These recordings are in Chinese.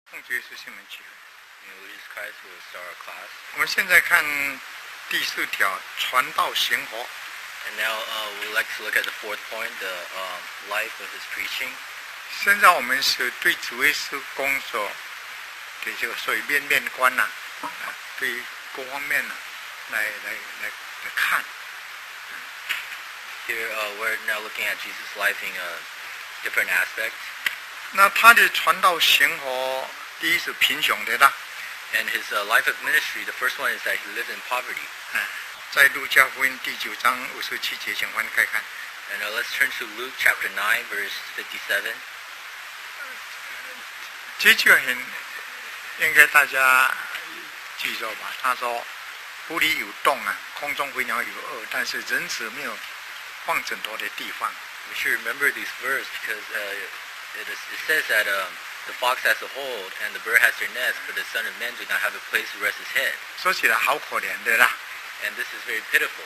奉主耶稣圣名祈祷。 Jesus Christ will start our class. 我们现在看第4条，传道行活。 And now we'd like to look at the fourth point, the life of his preaching. 现在我们是对主耶稣工作的这个所谓面观呐，对各方面呐，来看。 Here we're now looking at Jesus' life in different aspects. 那他的传道行活，第一是贫穷的啦。 And his life of ministry, the first one is that he lived in poverty. 在路加福音第9章57节，请翻开看。 And let's turn to Luke chapter 9, verse 57. 这句应该大家记住吧？他说：“湖里有洞啊，空中飞鸟有饵，但是人子没有放枕头的地方。” We should remember these verses because it says that the fox has a hole and the bird has their nest, but the Son of Man do not have a place to rest his head. 说起来好可怜的啦。 And this is very pitiful.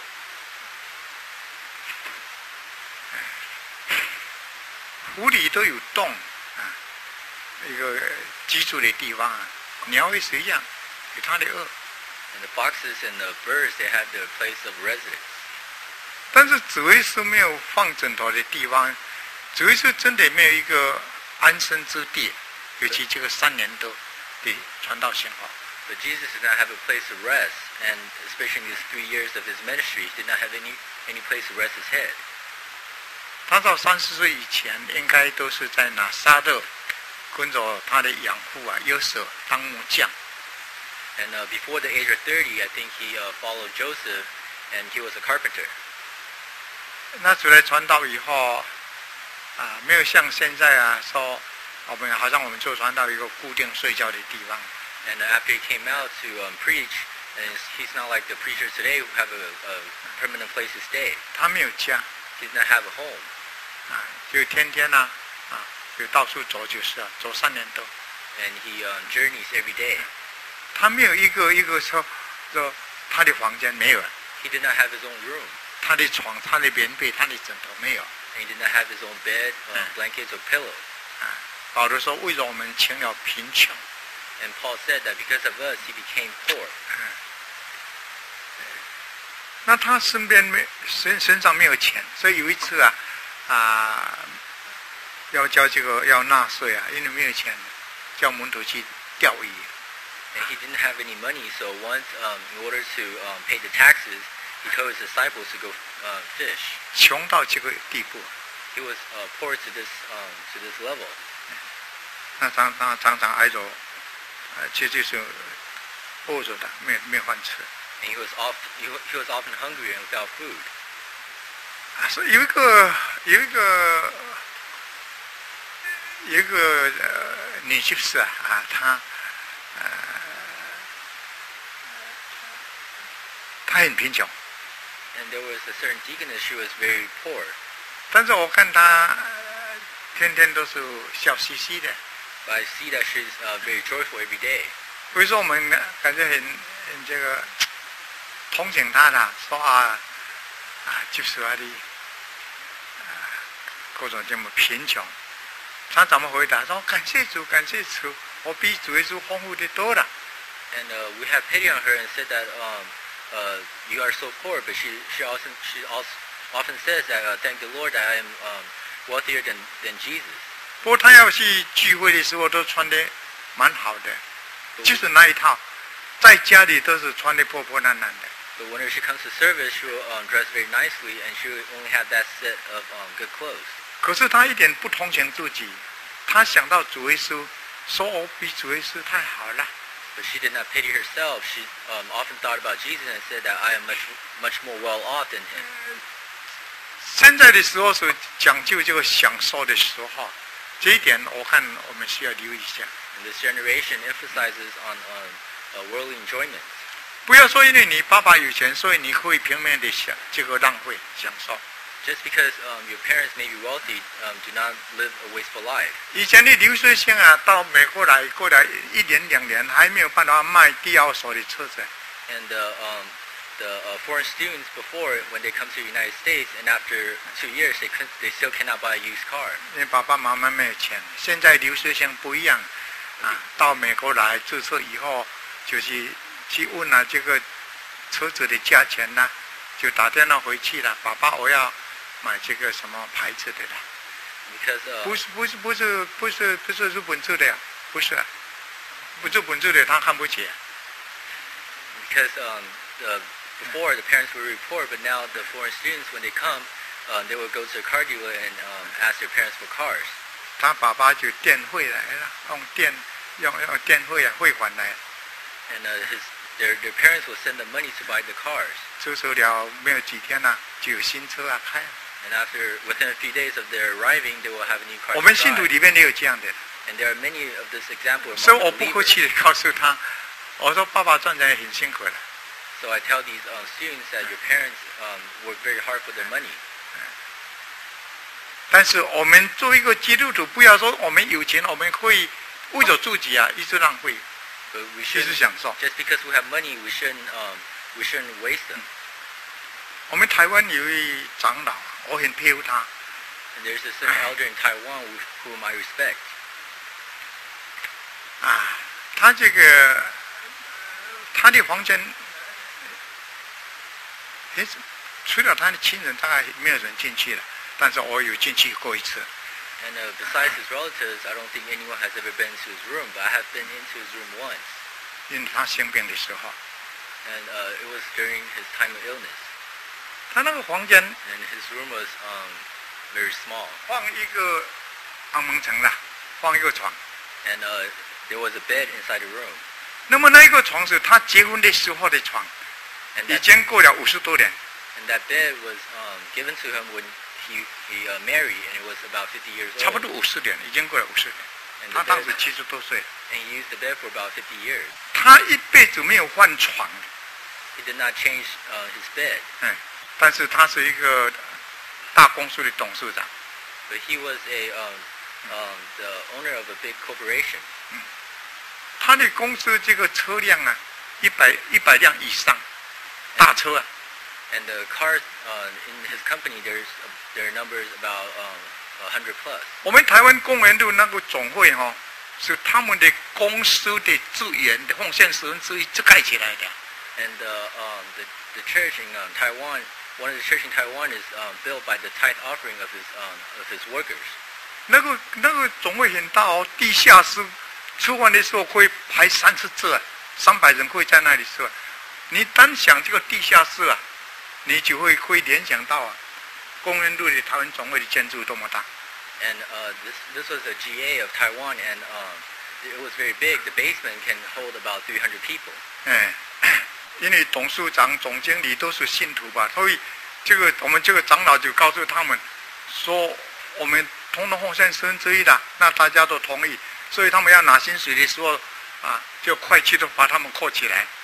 湖里都有洞啊，一个居住的地方啊，鸟也是一样，有它的饵。 And the foxes and the birds, they have their place of residence. 但是主耶稣没有放枕头的地方，主耶稣真的没有一个安身之地，尤其这个3年多的传道行活。 But Jesus did not have a place to rest, and especially in these 3 years of his ministry, he did not have any place to rest his head. 他到30岁以前，应该都是在拿撒勒，跟着他的养父啊约瑟当木匠。 And before the age of 30, I think he followed Joseph, and he was a carpenter. 那出来传道以后，没有像现在说好像我们做传道一个固定睡觉的地方。 And after he came out to preach, and he's not like the preachers today who have a permanent place to stay. 他没有家。 He did not have a home. 就天天就到处走就是走3年多。 And he journeys every day. 他没有一个说他的房间没有。 He did not have his own room. 他的床、他的棉被、他的枕头没有。 And he did not have his own bed, blankets, or pillows. 保罗说：“为了我们成了贫穷。” And Paul said that because of us, he became poor. 那他身上没有钱，所以有一次要交要纳税因为没有钱，叫门徒去钓鱼。 And he didn't have any money, so once, in order to pay the taxes, he told his disciples to go fish. 穷到这个地步。 He was poor to this level. 那常常挨着，这就是饿着的，没有饭吃。 And he was often hungry and without food. 所以有一个女执事她很贫穷。 And there was a certain deaconess, she was very poor. 但是我看她天天都是笑嘻嘻的。 But I see that she's very joyful every day. 所以说我们感觉很这个同情她的，说就是的各种这么贫穷。她怎么回答？说感谢主，感谢主，我比主耶稣丰富的多了。 And we have pity on her and said that you are so poor, but she often says that thank the Lord that I am wealthier than Jesus. 不过她要去聚会的时候都穿的蛮好的，就是那一套，在家里都是穿的破破烂烂的。 But whenever she comes to service, she will dress very nicely, and she will only have that set of good clothes. 可是她一点不同情自己，她想到主耶稣，说我比主耶稣太好了。 But she did not pity herself. She often thought about Jesus and said that I am much more well off than him. 现在的时候是讲究这个享受的时候，这一点我看我们需要留意一下。 And this generation emphasizes on worldly enjoyment. 不要说因为你爸爸有钱，所以你可以平面的浪费享受。 Just because your parents may be wealthy, do not live a wasteful life. 以前的留学生到美国来，过来1年2年，还没有办法卖第2手的车子。 And the foreign students before, when they come to the United States, and after 2 years, they still cannot buy a used car. 因为爸爸妈妈没有钱。现在留学生不一样， 到美国来注册以后，就是去问了这个车子的价钱呢，就打电话回去了，爸爸我要买这个什么牌子的啦。 Because 不是日本制的呀，不是啊，不是日本制的他看不起。 Because before the parents would report, but now the foreign students when they come, they would go to a car dealer and ask their parents for cars. 他爸爸就电汇来了，用电汇啊汇款来。 And their parents will send them money to buy the cars. 注册了没有几天呢，就有新车啊开。 And within a few days of their arriving, they will have a new car. 我们信徒里面也有这样的。 And there are many of this example. 所以我不客气的告诉他，我说爸爸赚钱很辛苦的。 So I tell these students that your parents work very hard for their money. 但是我们作为一个基督徒，不要说我们有钱，我们会为了自己啊一直浪费，一直享受。 Just because we have money, we shouldn't waste them. 我们台湾有一位长老，我很佩服他。 And there's a certain elder in Taiwan whom I respect. 他这个他的房间，除了他的亲人，大概没有人进去了。但是我有进去过一次。 And besides his relatives, I don't think anyone has ever been to his room, but I have been into his room once. 因为他生病的时候。 And it was during his time of illness. 他那个房间。 And his room was very small. 放一个安门床啦，放一个床。 And there was a bed inside the room. 那么那个床是他结婚的时候的床，已经过了50多年。 And that bed was given to him when he married, and it was about 50 years old. 差不多50年，已经过了50年。他当时70多岁。 And he used the bed for about 50 years. 他一辈子没有换床。 He did not change his bed. 但是他是一个大公司的董事长。 But he was the owner of a big corporation. 他的公司这个车辆啊，100辆以上，大车啊。 And the cars in his company, there are numbers about 100 plus. 我们台湾公园路那个总会是他们的公司的资源的奉献1/10盖起来的。 And the church in Taiwan, one of the church in Taiwan is built by the tithe offering of his workers. 那个总会很大哦，地下室吃饭的时候可以排30次，300人可以在那里吃。你单想这个地下室啊。你就会联想到公园路的台湾总会的建筑多么大。 And this was a GA of Taiwan, and it was very big. The basement can hold about 300 people. 因为董事长、总经理都是信徒吧，所以我们这个长老就告诉他们说，我们统统奉献1/10的，那大家都同意，所以他们要拿薪水的时候就快去的把他们扣起来。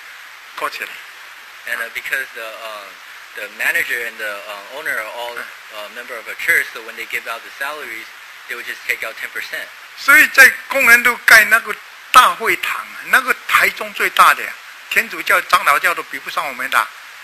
And because the manager and the owner are all member of a church, so when they give out the salaries, they would just take out 10%. 所以在公园路盖那个大会堂，那个台中最大的天主教长老教都比不上我们的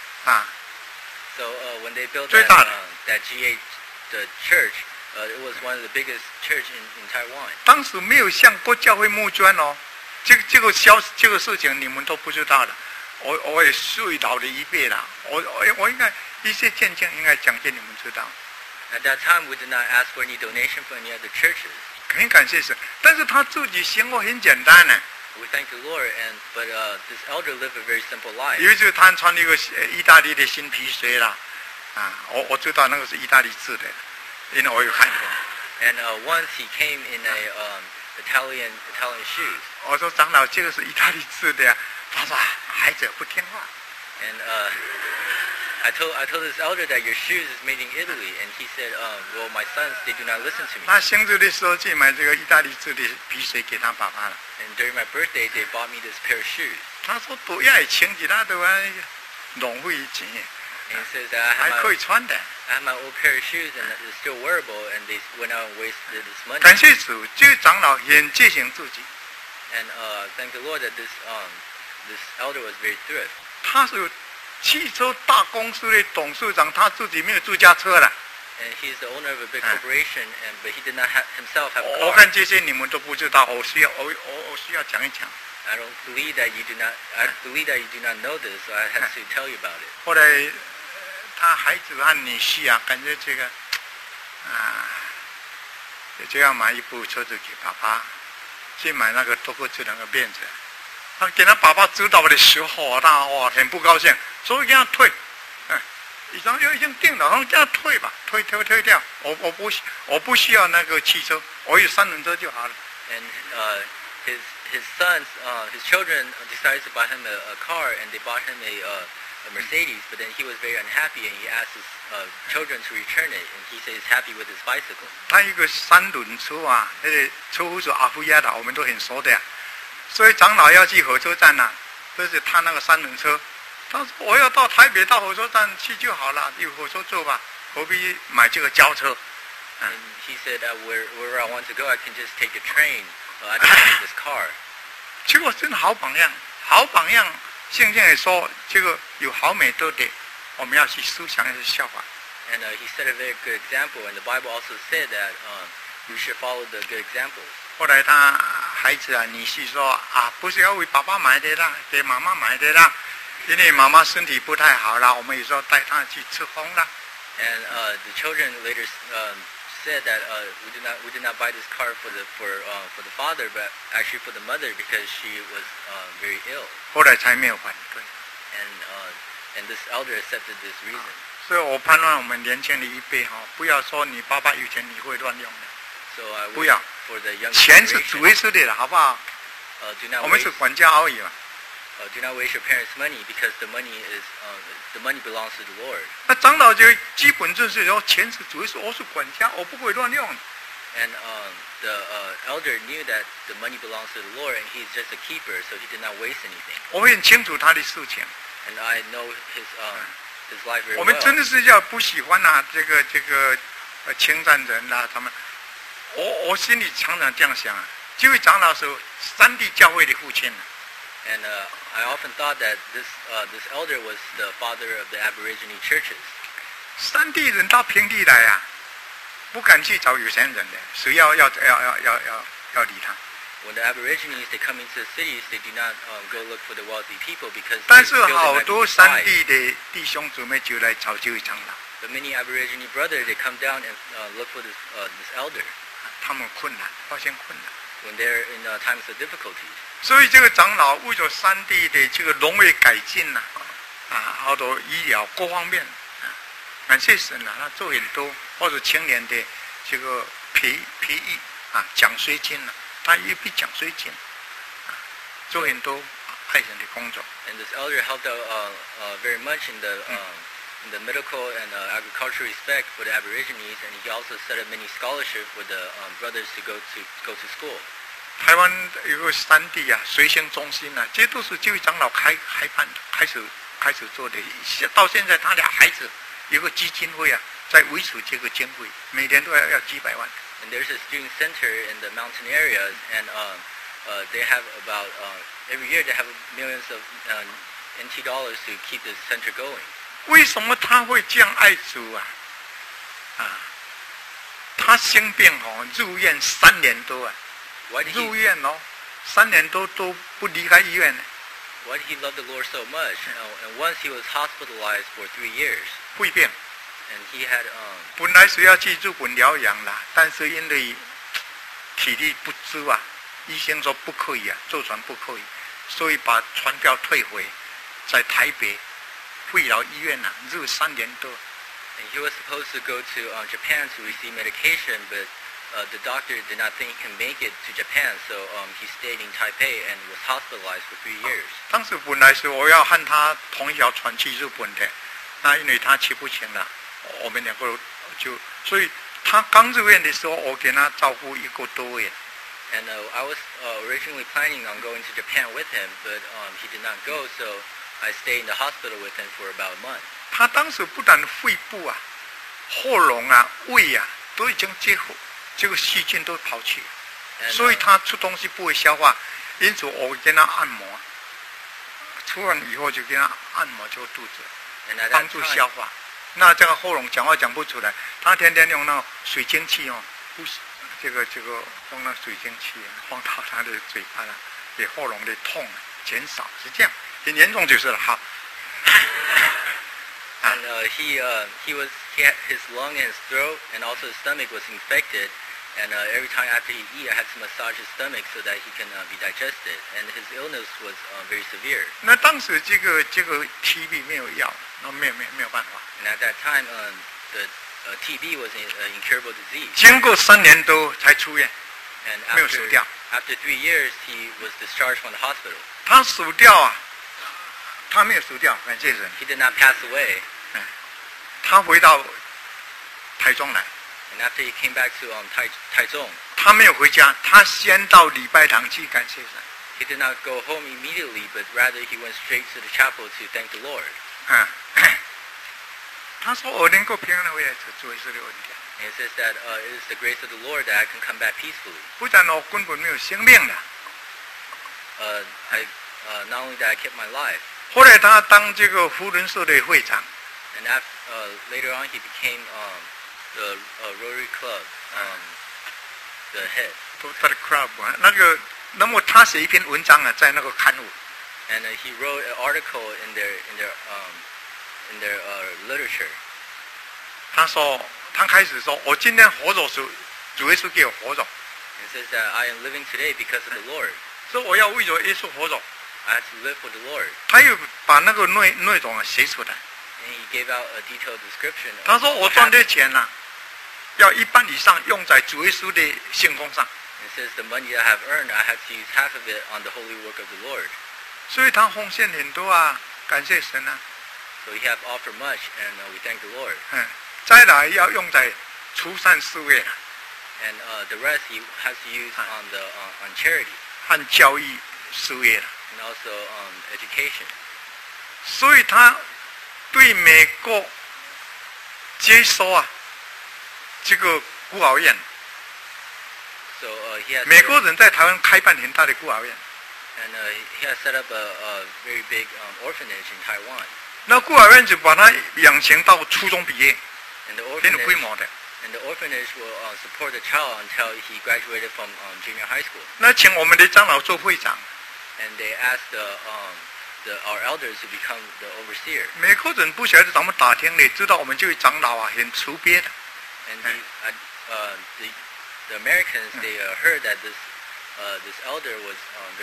So when they built 最大的 that GA the church, it was one of the biggest church in Taiwan. 当时没有向国教会募捐哦，这个事情你们都不知道的。我也属于老的一辈了，我应该一些见证应该讲给你们知道。 At that time, we did not ask for any donation from any other churches. 很感谢神，但是他自己生活很简单呢。 We thank the Lord, but this elder lived a very simple life. 有一次他穿了一个意大利的新皮鞋啦，我知道那个是意大利制的，因为我有看过。 And once he came in Italian shoes. 我说长老，这个是意大利制的呀。他说孩子不听话。 And I told this elder that your shoes is made in Italy, and he said, well, my sons, they do not listen to me. 他生日的时候去买这个意大利制的皮鞋给他爸爸了。 And during my birthday, they bought me this pair of shoes. 他说不要请其他的浪费钱。 And he says that 还可以穿的。 I have my old pair of shoes, and it's still wearable, and they went out and wasted this money. 感谢主，这个长老很节省自己。 And thank the Lord that this elder was very thrift. 他是汽车大公司的董事长，他自己没有自家车了。 And he's the owner of a big corporation, but he did not himself have a 我 car. 看这些你们都不知道，我需要讲一讲。 I don't believe that you do not. I believe that you do not know this, so I have to tell you about it. 后来他孩子和女婿啊，感觉这个就要买一部车子给爸爸，去买那个多个智能的辫子。他给他爸爸知道的时候，他很不高兴，所以给他退。已经定了，然后给他退吧，退掉。我不需要那个汽车，我有三轮车就好了。 And his sons, his children decided to buy him a car, and they bought him a Mercedes. But then he was very unhappy, and he asked his children to return it. And he said he's happy with his bicycle. 他一个三轮车啊，那个车夫是阿夫亚的，我们都很熟的呀。所以长老要去火车站呐，就是他那个三轮车。他说我要到台北到火车站去就好了，有火车坐吧，何必买这个轿车？ And he said, wherever I want to go, I can just take a train. I don't need this car. 结果真的好榜样，好榜样。圣经也说，这个有好美德的，我们要去思想，要去效法。 And he set a very good example. And the Bible also said that we should follow the good examples. 后来他孩子啊，女婿说啊，不是要为爸爸买的啦，给妈妈买的啦，因为妈妈身体不太好啦，我们有时候带她去吃风啦。 And the children later said that we did not buy this car for the father, but actually for the mother because she was very ill. 后来才没有反对。 And this elder accepted this reason. 所以我盼望我们年轻的一辈哈，不要说你爸爸有钱你会乱用的， So I 不 wish 要， for the young 钱是主 generation, 耶稣的了，好不好？ do not 我们 waste 是管家而已嘛。 do not waste your parents' money because the money belongs to the Lord. 那长老就基本就是说，钱是主耶稣，我是管家，我不会乱用。 And the elder knew that the money belongs to the Lord, and he's just a keeper, so he did not waste anything. 我很清楚他的事情。 And I know his life very 我们 well. 真的是要不喜欢这个侵占人啦，他们，我心里常常这样想啊，这位长老是三地教会的父亲。 And I often thought that this elder was the father of the Aborigine churches. 山地人到平地来啊，不敢去找有钱人的，谁要理他。 When the Aborigines they come into the cities, they do not go look for the wealthy people because 但 they 是 feel they 好 might be 多山 despised. 地的弟兄姊妹就来找这位长老， But many Aborigine brothers they come down and look for this elder 他们困难，发现困难。 when they're in times of difficulties. 所以这个长老为了山地的这个农业改进呐，好多医疗各方面，感谢神啊，他做很多，或者青年的这个培育奖学金呐，他一笔奖学金，做很多爱神的工作。 And this elder helped out very much in the medical and agricultural respect for the Aborigines, and he also set up many scholarships for the brothers to go to school. 台湾有个山地啊，随行中心啊，这都是这位长老开办的，开始做的。到现在，他俩孩子有个基金会啊，在维持这个经费，每年都要几百万。 And there's a student center in the mountain areas, and they have about every year they have millions of NT dollars to keep this center going. 为什么他会这样爱主啊？他生病入院3年多啊， Why did 入 he 院3年多都不离开医院呢， Why did he love the Lord so much? And once he was hospitalized for 3 years, 肺病。 and he had 本来是要去日本疗养啦，但是因为体力不支啊，医生说不可以啊，坐船不可以，所以把船票退回，在台北肺疗医院啊，入3年多。 and he was supposed to go to Japan to receive medication, but the doctor did not think he can make it to Japan, so he stayed in Taipei and was hospitalized for 3 years. 当时本来是我要和他同一条船去日本的，那因为他去不行了，我们2个所以他刚入院的时候，我给他照顾1个多月。 And I was originally planning on going to Japan with him, but he did not go, so I stayed in the hospital with him for about a month. 他当时不但肺部啊、喉咙啊、胃啊都已经这个细菌都跑去， And, 所以他吃东西不会消化，因此我给他按摩，吃完以后就给他按摩这个肚子， and at 帮 that 助 time, 消化。 那这个喉咙讲话讲不出来，他天天用那个水晶器哦，这个用那水晶器放到他的嘴巴了，给喉咙的痛减少，是这样，很严重就是了。好。 And he had his lung and his throat, and also his stomach was infected. And every time after he eat, I had to massage his stomach so that he can be digested. And his illness was very severe. 那当时这个 TB 没有药，那没有办法。 And at that time, the TB was an incurable disease. 经过3年多才出院， And 没有死掉。 after 3 years, he was discharged from the hospital. 他死掉啊，他没有死掉，感谢神。 He did not pass away. 他回到台中来。 And after he came back to Taichung, 他没有回家，他先到礼拜堂去感谢神。 he did not go home immediately, but rather he went straight to the chapel to thank the Lord. 他说我能够平安的回来，主耶稣的恩典。 And it says that it is the grace of the Lord that I can come back peacefully. 不然我根本没有生命的。 Not only that I kept my life. 后来他当这个福伦社的会长。 And later on, he became the Rotary Club, the head. Rotary Club 那么他写一篇文章啊，在那个刊物。 And he wrote an article in their literature. 他说，他开始说，我今天活着是主耶稣给我活着。 It says that I am living today because of the Lord. 所以我要为着耶稣活着。 I have to live for the Lord. 他又把那个内容写出来。 And he gave out a detailed description. 他说我赚的钱呢，要1半以上用在主耶稣的圣工上。 It says the money that I have earned, I have to use half of it on the holy work of the Lord. 所以他奉献很多啊，感谢神啊。 So he have offered much, and we thank the Lord. 再来要用在慈善事业了。 And the rest he has to use on charity. 和教育事业了。 And also education. 所以他对美国接收啊，这个孤儿院。 So he has 美国人在台湾开办很大的孤儿院。 And he has set up a very big orphanage in Taiwan. 那孤儿院就把他养成到初中毕业， And the 很有规模的。 orphanage will support the child until he graduated from junior high school. 那请我们的长老做会长。 And they asked our elders to become the overseer. 美国人不晓得怎么打听的，知道我们这位长老啊很慈悲的。 And the Americans they heard that this elder was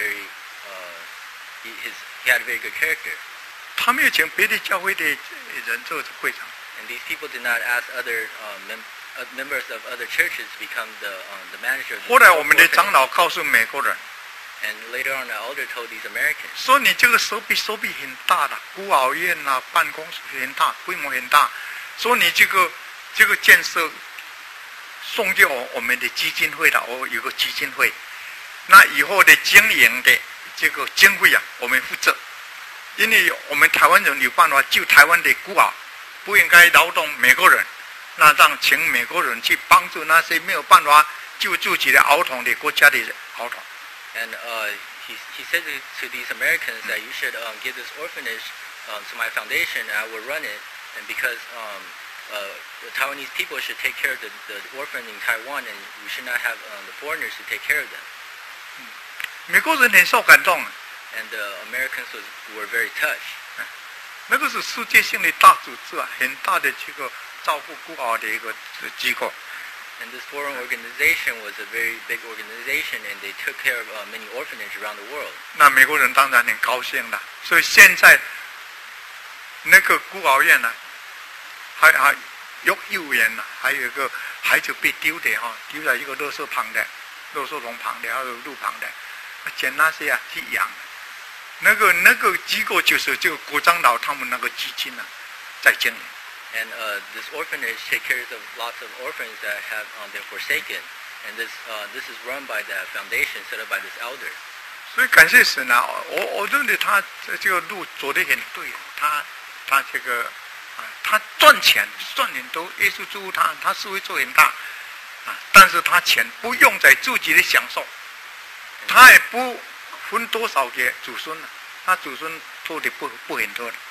he had a very good character. 他们有请别的教会的人做会长。 And these people did not ask other members of other churches to become the manager. 后来我们的长老告诉美国人。 And later on, the elder told these Americans. 说你这个手臂很大的，孤儿院啊，办公室很大，规模很大。说你这个建设送给我们的基金会的，我有个基金会，那以后的经营的这个经费啊，我们负责。因为我们台湾人有办法救台湾的孤儿，不应该劳动美国人，那让请美国人去帮助那些没有办法救自己的儿童的国家的儿童。 And he said to these Americans that you should give this orphanage to my foundation, and I will run it. And because the Taiwanese people should take care of the orphan in Taiwan, and we should not have the foreigners to take care of them. 美国人很受感动。 And the Americans were very touched. 那个是世界性的大组织啊，很大的这个照顾孤儿的一个机构。 And this foreign organization was a very big organization, and they took care of many orphanages around the world. 那美国人当然很高兴了，所以现在那个孤儿院呢，还幼儿园呢，还有一个孩子被丢的哈，丢在一个垃圾桶旁的，还有路旁的，捡那些啊去养。那个机构就是这个国长老他们那个基金啊，在经营。 And this orphanage takes care of lots of orphans that have been forsaken. And this is run by the foundation set up by this elder. 所以感谢神啊！我认为他这个路走得很对啊，他这个他赚钱赚很多，耶稣祝福他是会做很大啊，但是他钱不用在自己的享受，他也不分多少给祖孙了，他祖孙做的不很多的。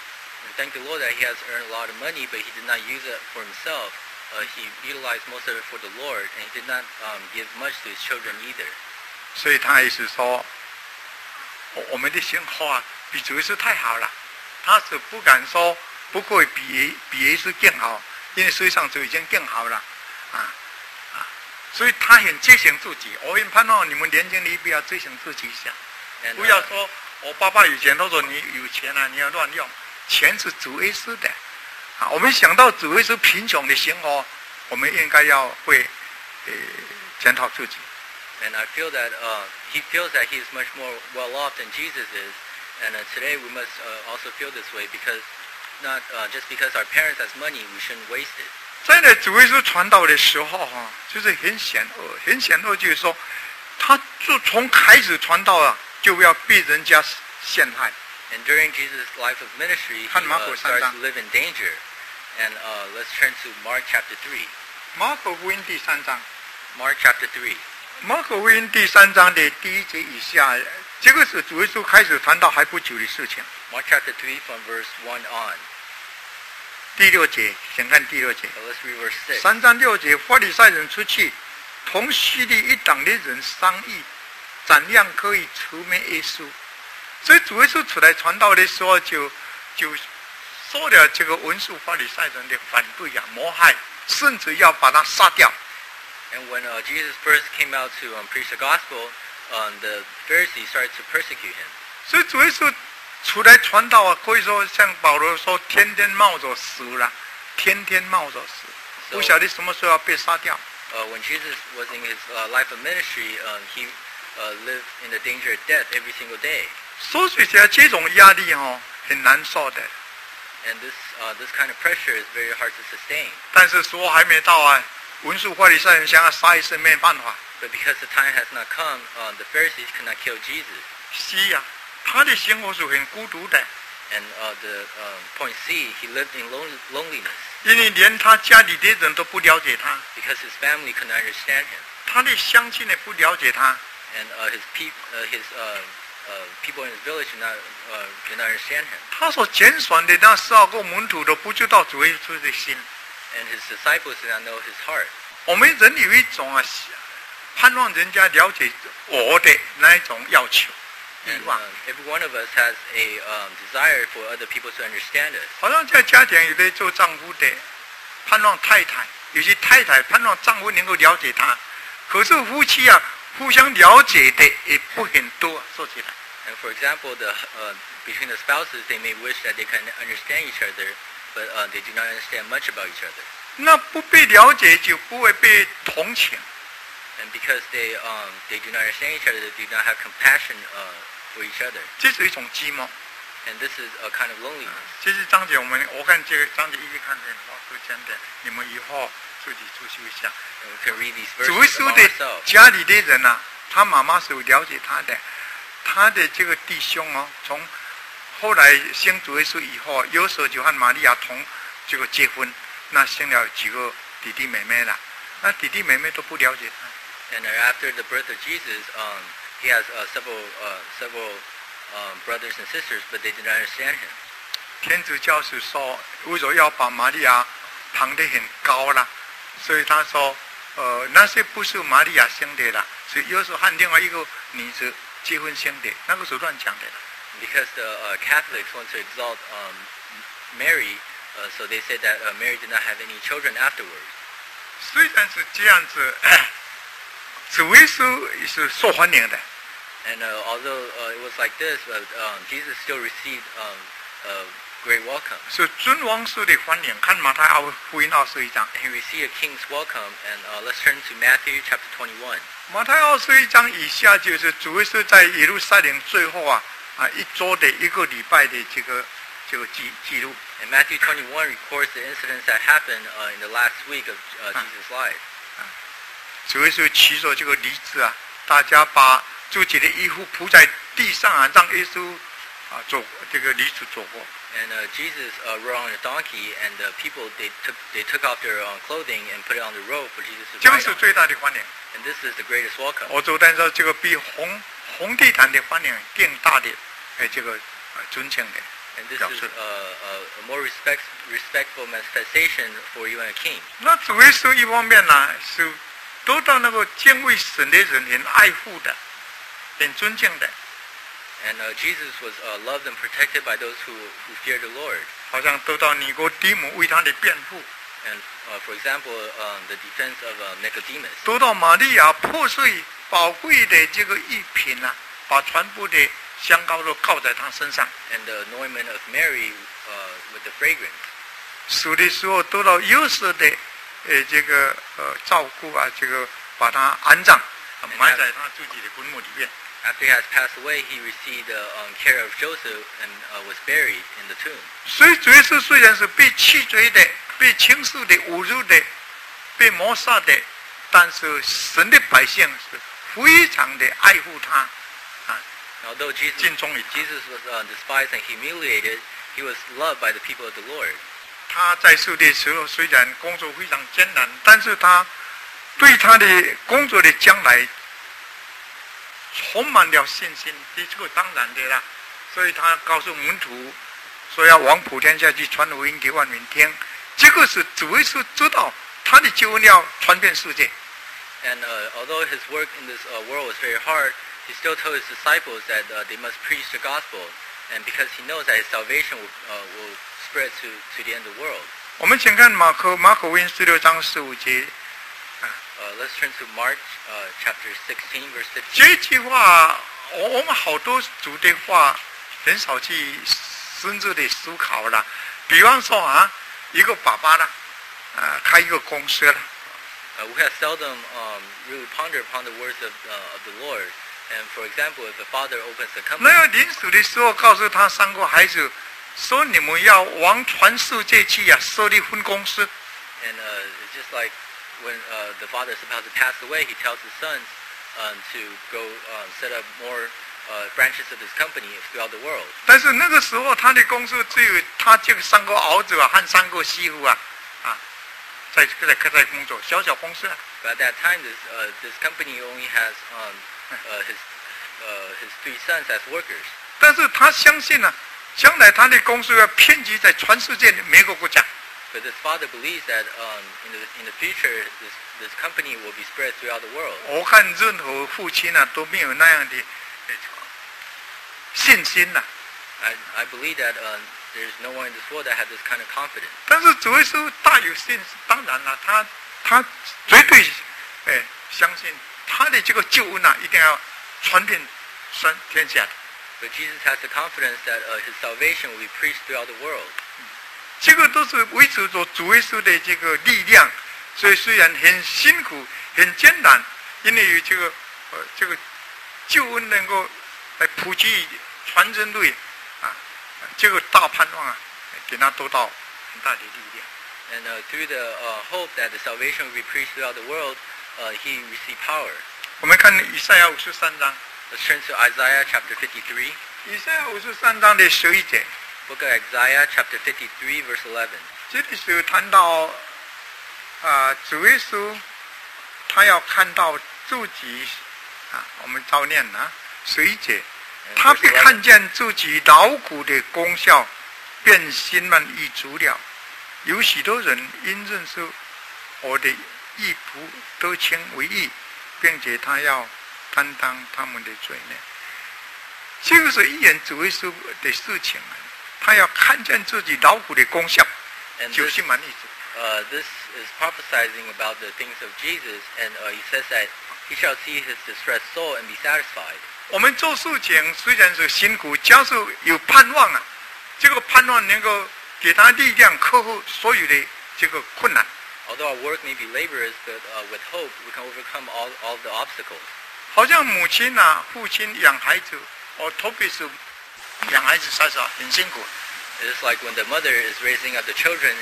We thank the Lord that he has earned a lot of money, but he did not use it for himself. He utilized most of it for the Lord, and he did not give much to his children either. 所以他也是说，我们的信号啊，比主耶稣太好了，他是不敢说不会比耶稣更好，因为实际上就已经更好了，所以他很觉醒自己。我很盼望你们年轻人不要觉醒自己一下，不要说我爸爸以前都说你有钱啊，你要乱用，钱是主耶稣的。我们想到主耶稣贫穷的生活，我们应该要会检讨自己。 And I feel that he feels that he is much more well off than Jesus is, and today we must also feel this way because not just because our parents has money, we shouldn't waste it. 在那主耶稣传道的时候就是很险恶，很险恶，就是说，他就从开始传道啊，就要被人家陷害。 And during Jesus' life of ministry, he starts to live in danger. And let's turn to Mark chapter 3. 马可福音第3章。 Mark chapter 3. 马可福音第3章的第1节以下，这个是主耶稣开始传道还不久的事情。 Mark chapter 3 from verse 1 on. 第6节，请看第6节。 Let's read verse 6. 3章6节，法利赛人出去，同希律一党的人商议，怎样可以除灭耶稣。所以主耶稣出来传道的时候，就受了这个文士法利赛人的反对啊、谋害，甚至要把他杀掉。 And when Jesus first came out to preach the gospel, the Pharisees started to persecute him. 所以主耶稣出来传道啊，可以说像保罗说，天天冒着死了，天天冒着死，不晓得什么时候要被杀掉。 When Jesus was in his life of ministry, he lived in the danger of death every single day. 所以讲这种压力很难受的。 And this kind of pressure is very hard to sustain. 但是时候还没到啊，文士法利赛人想要杀耶稣没办法。 But because the time has not come, the Pharisees could not kill Jesus. 是呀，他的生活是很孤独的。 And the point C, he lived in loneliness. 因为连他家里的人都不了解他。 Because his family could not understand him. 他的乡亲也不了解他。 And his people in his village did not understand him. 他所拣选的那12个门徒都不知道主耶稣的心。 And his disciples did not know his heart. 我们人有一种盼望人家了解我的那一种要求。 And every one of us has a desire for other people to understand us. 好像在家庭有的做丈夫的盼望太太，有些太太盼望丈夫能够了解她，可是夫妻啊互相了解的也不很多，说起来。 And for example, between the spouses, they may wish that they can understand each other, but they do not understand much about each other. 那不被了解就不会被同情。 And because they do not understand each other, they do not have compassion for each other. 这是一种寂寞。 And this is a kind of loneliness. 这是章节我看这个章节一看的话都讲的，你们以后自己出去一下。 And we can read these 主耶 verses 稣 about 的 ourselves. 家里的人啊，他妈妈是了解他的，他的这个弟兄从后来生主耶稣以后，有时候就和玛利亚同这个结婚，那生了几个弟弟妹妹了，那弟弟妹妹都不了解他。 And after the birth of Jesus, he has several brothers and sisters, but they did not understand him. 天主教是说，为什么要把玛利亚捧得很高啦？所以他说，那些不是玛利亚生的啦，是有时候和另外一个女子结婚生的，那个是乱讲的啦。 Because the Catholics want to exalt Mary, so they said that Mary did not have any children afterwards. 虽然是这样子，主耶稣是受欢迎的。 And although it was like this, but Jesus still received a great welcome. 是尊王式的欢迎，看马太福音21章。 He received a king's welcome, and let's turn to Matthew chapter 21. 马太21章以下就是主耶稣在耶路撒冷最后一周的一个礼拜的这个记录。 And Matthew 21 records the incidents that happened in the last week of Jesus' life. 主耶稣骑着这个驴子大家把自己的衣服铺在地上让耶稣走这个驴子走过。 And Jesus rode on a donkey, and the people they took off their clothing and put it on the road for Jesus to 这个 ride 是 on. 最大的欢迎。 And this is the greatest welcome. 我昨天说这个比红地毯的欢迎更大的这个尊敬的。 And this 表 is 示。 a more respectful manifestation for even a king. 那主耶稣一方面呢是得到那个敬畏神的人很爱护的，很尊敬的， And Jesus was loved and protected by those who feared the Lord. 好像得到尼哥底母为他的辩护， And for example, the defense of Nicodemus. 得到玛利亚破碎宝贵的这个玉品啊，把全部的香膏都膏在他身上。 And the anointment of Mary with the fragrance. 死的时候得到约瑟的这个照顾啊，这个把他安葬，埋在他自己的坟墓里面。 After he has passed away, he received the care of Joseph and was buried in the tomb. 所以主耶稣虽然是被弃绝的、被轻视的、侮辱的、被谋杀的，但是神的百姓是非常的爱护他，啊， Although Jesus 敬重于他。 was despised and humiliated, he was loved by the people of the Lord. 他在世的时候虽然工作非常艰难，但是他对他的工作的将来充满了信心，这个当然的啦。所以他告诉门徒说要往普天下去传福音给万民听，这个是主耶稣知道他的救恩要传遍世界。 And although his work in this world was very hard, he still told his disciples that they must preach the gospel. And because he knows that his salvation will spread to the end of the world. 我们请看马可福音16章15节。 Let's turn to Mark chapter 16, verse 15. 这句话，我们好多主的话很少去深入的思考了。比方说啊，一个爸爸啦，开一个公司了， We have seldom really pondered upon the words of the Lord. And for example, if a father opens a 那 company, 要临死的时候告诉他3个孩子，说你们要往全世界去呀，设立分公司。 and it's just like when the father is about to pass away, he tells his sons to go set up more branches of his company throughout the world. 但是那个时候他的公司只有他这个3个儿子啊和3个媳妇啊，在工作，小公司啊。 But at that time, this company only has his 3 sons as workers. 但是他相信呢、将来他的公司要遍及在全世界的每个国家。 But this father believes that in the future, this company will be spread throughout the world. 我看任何父亲啊都没有那样的信心呐、 I believe that there's no one in this world that has this kind of confidence. 但是主耶稣大有信心，当然了，他绝对相信他的这个救恩啊，一定要传遍天下的。 But Jesus has the confidence that his salvation will be preached throughout the world. 这个都是维持着主耶稣的这个力量，所以虽然很辛苦、很艰难，因为有这个救恩能够来普及全人类这个大盼望啊，给他得到很大的力量。 And through the hope that the salvation will be preached throughout the world, he received power. 我们看以赛亚53章， Let's turn to Isaiah chapter 53. 以赛亚53章的11节， Book of Isaiah chapter 53, verse 11. 这里是谈到主耶稣他要看到自己我们照念11节，他必看见自己劳苦的功效，便心满意足了。有许多人因认识我的义仆得称为义，并且他要担当他们的罪孽。这个是预言主耶稣的事情，他要看见自己劳苦的功效， And 就 this, 心满意足。 this is prophesying about the things of Jesus, and he says that he shall see his distressed soul and be satisfied. 我们做事情虽然是辛苦，假是有盼望啊，这个盼望能够给他力量，克服所有的这个困难。 Although our work may be laborious, but with hope we can overcome all the obstacles. 好像母亲父亲养孩子，特别是养孩子实在是很辛苦。 It's like when the mother is raising up the children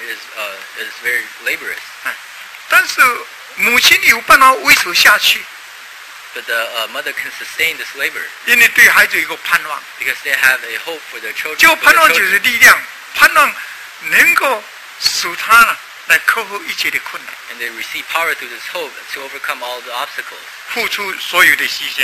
is very laborious. 但是母亲有办法维持下去， But the mother can sustain this labor 因为对孩子有个盼望。 because they have a hope for their children. 这个 for 盼 their 望就是 children. 力量，盼望能够使他来克服一切的困难， And they receive power through this hope to overcome all the obstacles 付出所有的牺牲。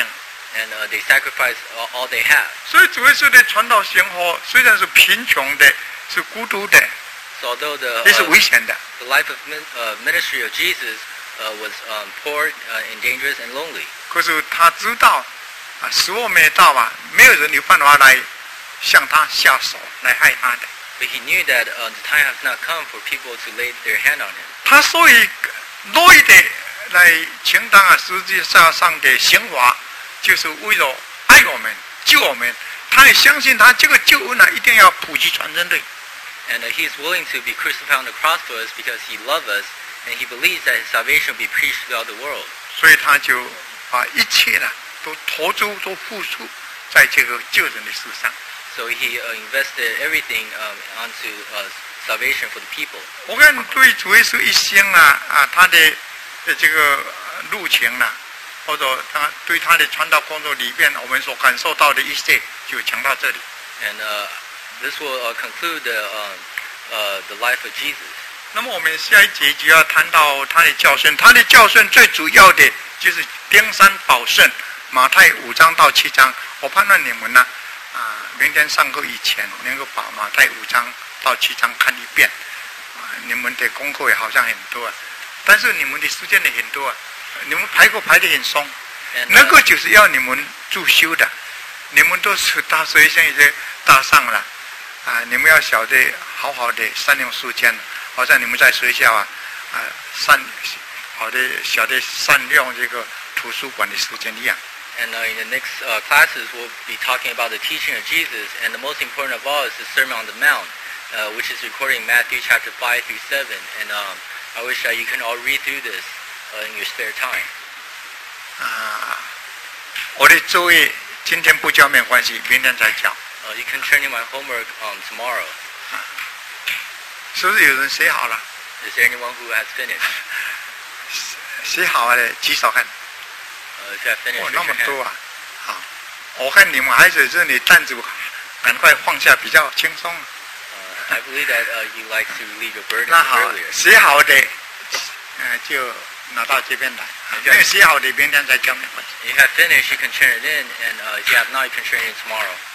and they sacrifice all they have. 所以主耶稣的传道生活虽然是贫穷的，是孤独的， So although 也是危险的。 the life of ministry of Jesus was poor, and dangerous, and lonely. 可是他知道时候没到没有人有办法来向他下手来害他的。 But he knew that the time has not come for people to lay their hand on him. 他所以乐意的来承担实际上的刑罚，就是为了爱我们、救我们。他也相信他这个救恩一定要普及全人类。 And he is willing to be crucified on the cross for us because he loves us, and he believes that his salvation will be preached throughout the world. 所以他就把一切都投注、都付出在这个救人的事上。 So he invested everything onto salvation for the people. 我看对主耶稣一生他的这个路程或者他对他的传道工作里面，我们所感受到的一切，就讲到这里。 And this will conclude the life of Jesus. 那么我们下一节就要谈到他的教训。他的教训最主要的就是登山宝训，马太5章到7章。我盼望你们明天上课以前能够把马太5章到7章看一遍。你们的功课也好像很多但是你们的时间也很多你们排课排得很松。那个就是要你们助修的。你们都是大学生，已经大上了你们要晓得好好的善用时间，好像你们在学校好的晓得善用这个图书馆的时间一样。 And in the next classes, we'll be talking about the teaching of Jesus, and the most important of all is the Sermon on the Mount, which is recorded in Matthew chapter 5 through 7. And I wish that you can all read through this in your spare time. 我的作业今天不交没关系，明天再交。 You can turn in my homework tomorrow. 是不是有人写好了？ Is there anyone who has finished? 写好了举手看。 If you have finished, 那 raise 么 your 多 hand. 好，我看你们孩子这里担子赶快放下，比较轻松。 I believe that you like to relieve your burden 那好， earlier. 写好的就拿到这边来，没有写好的明天再交没关系。 If you have finished, you can turn it in, and if you have not, you can turn it in tomorrow.